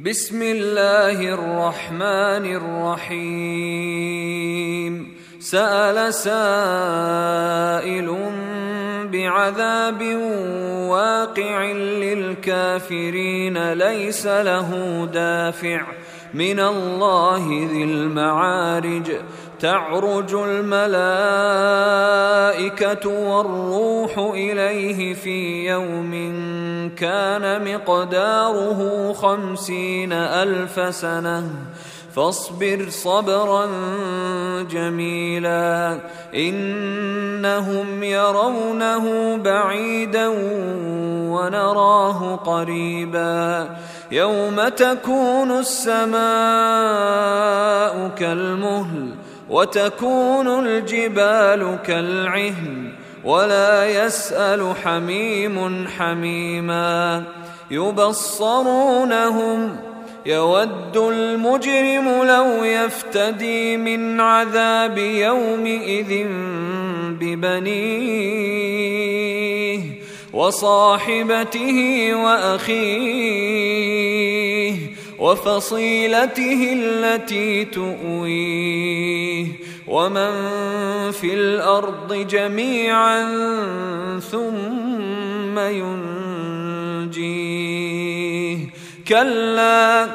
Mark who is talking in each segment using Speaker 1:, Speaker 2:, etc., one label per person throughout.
Speaker 1: بسم الله الرحمن الرحيم. سأل سائل بعذاب واقع للكافرين ليس له دافع من الله ذي المعارج. تعرج الملائكة والروح إليه في يوم كان مقداره 50,000 سنة فاصبر صبرا جميلا إنهم يرونه بعيدا ونراه قريبا. يوم تكون السماء كالمهل وتكون الجبال كالعهن ولا يسأل حميم حميما. يبصرونهم يود المجرم لو يفتدي من عذاب يومئذ ببنيه وصاحبته وأخيه وفصيلته التي تؤويه ومن في الأرض جميعا ثم ينجيه. كلا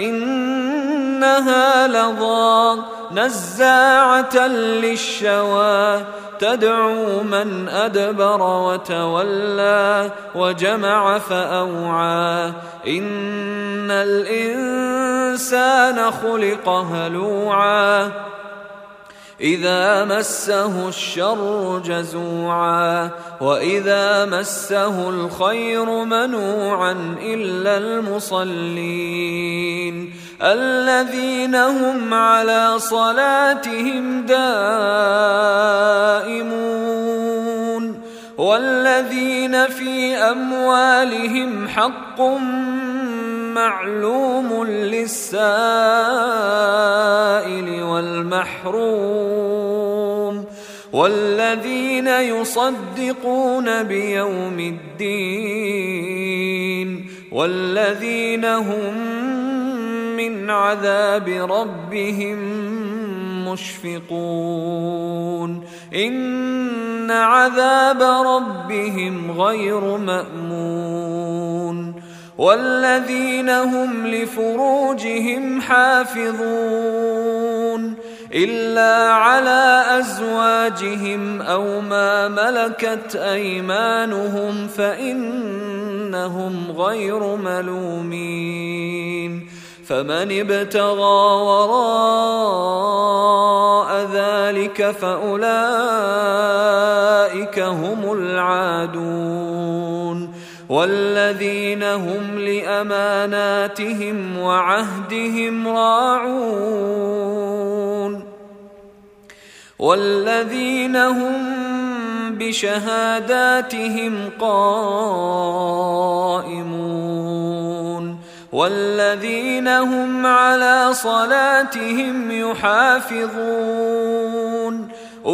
Speaker 1: إنها لظى نزاعة للشوى تدعو من أدبر وتولى وجمع فأوعى. إن الإنسان خلق هلوعا إذا مسه الشر جزوعا وإذا مسه الخير منوعا إلا المصلين الذين هم على صلاتهم دائمون والذين في أموالهم حق معلوم للسائل والمحروم والذين يصدقون بيوم الدين والذين هم من عذاب ربهم مشفقون. إن عذاب ربهم غير مأمون. والذين هم لفروجهم حافظون إلا على أزواجهم أو ما ملكت أيمانهم فإنهم غير ملومين. فمن ابتغى وراء ذلك فأولئك هم العادون. والذين هم لأماناتهم وعهدهم راعون والذين هم بشهاداتهم قائمون والذين هم على صلاتهم يحافظون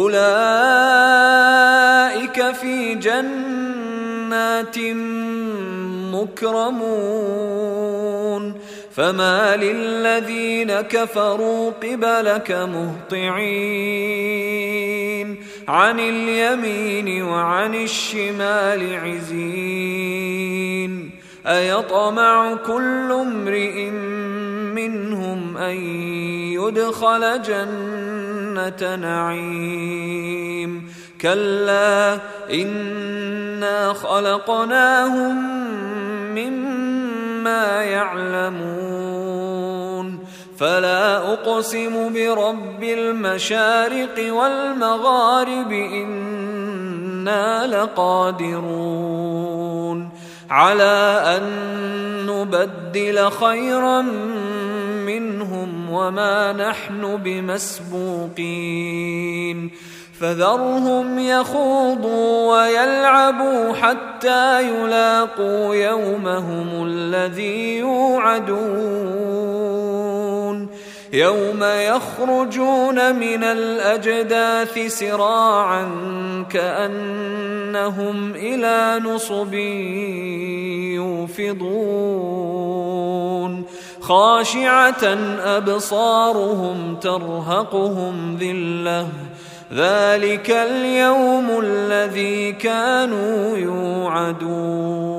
Speaker 1: أولئك في جنات مكرمون. فما للذين كفروا قبلك مهطعين عن اليمين وعن الشمال عزين. أيطمع كل امرئ منهم أن يدخل جنة نعيم كلا إنا خلقناهم مما يعلمون. فلا أقسم برب المشارق والمغارب إنا لقادرون على أن نبدل خيرا منهم وما نحن بمسبوقين. فذرهم يخوضوا ويلعبوا حتى يلاقوا يومهم الذي يوعدون يوم يخرجون من الأجداث سراعا كأنهم إلى نصب يوفضون خاشعة أبصارهم ترهقهم ذلة ذلك اليوم الذي كانوا يوعدون